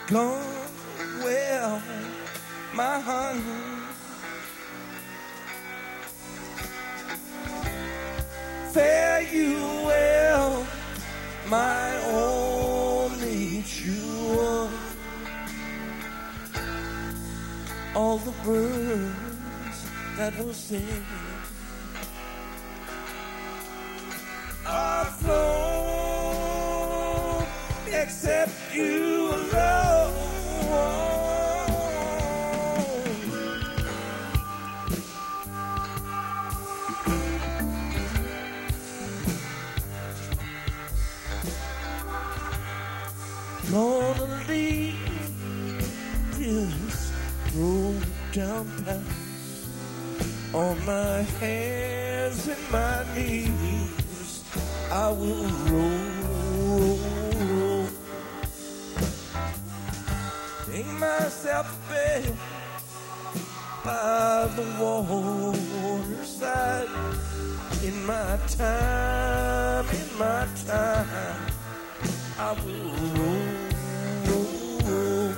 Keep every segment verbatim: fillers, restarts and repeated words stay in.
gone well, my honey. Fare you well, my only true one. All the birds that will sing are flown, except you alone. Gonna leave this road down path on my hands and my knees. I will roll, roll, take myself to bed by the waterside. In my time, in my time, I will roll, roll, roll.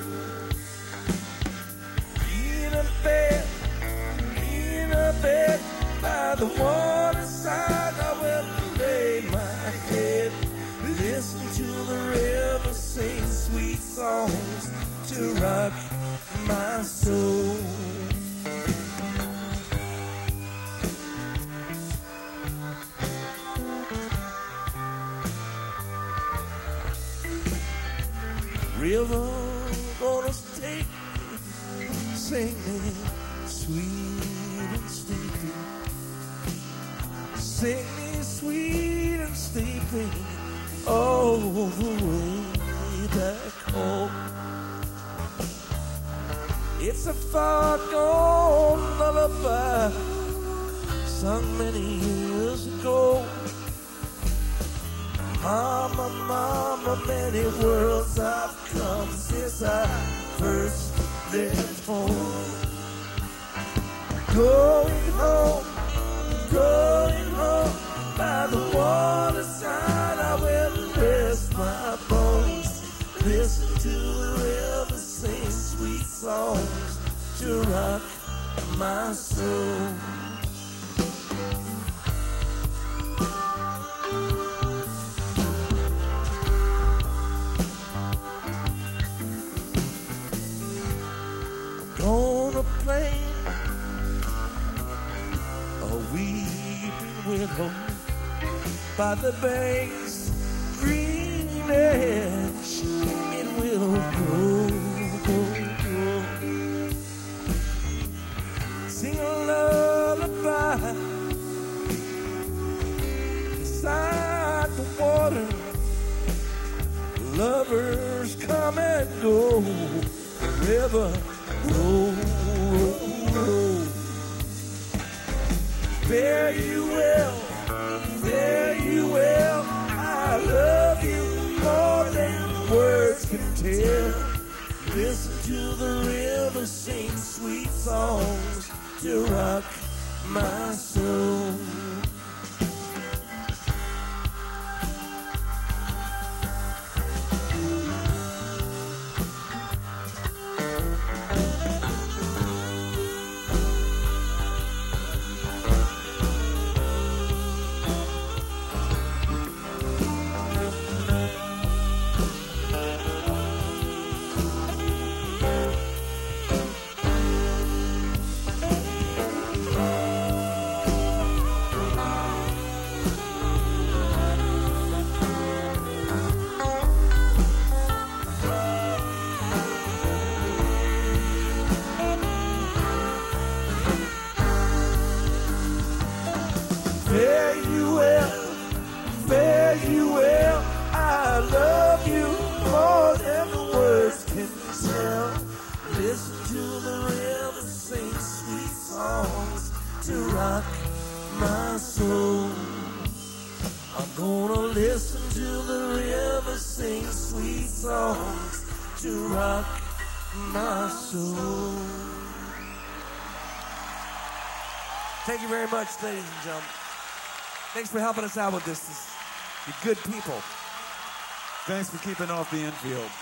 In a bed, in a bed by the waterside, I will lay my head, listen to the river sing sweet songs to rock my soul. River gonna take me, singing sweet and sleepy. Sing me sweet and sleepy all the way back home. It's a far gone lullaby sung many years ago. Mama, mama, many worlds I've come since I first left home. Going home, going home, by the waterside I will rest my bones. Listen to the river sing sweet songs to rock my soul. On a plain, a weeping willow by the bank's green edge, it will grow, grow, grow. Sing a lullaby beside the water. Lovers come and go, the river roll, roll, roll. Fare you well, fare you well. I love you more than words can tell. Listen to the river sing sweet songs to rock my soul. Fare you well, fare you well. I love you more than the words can tell. Listen to the river sing sweet songs to rock my soul. I'm gonna listen to the river sing sweet songs to rock my soul. Thank you very much, ladies and gentlemen. Thanks for helping us out with this. You're good people. Thanks for keeping off the infield.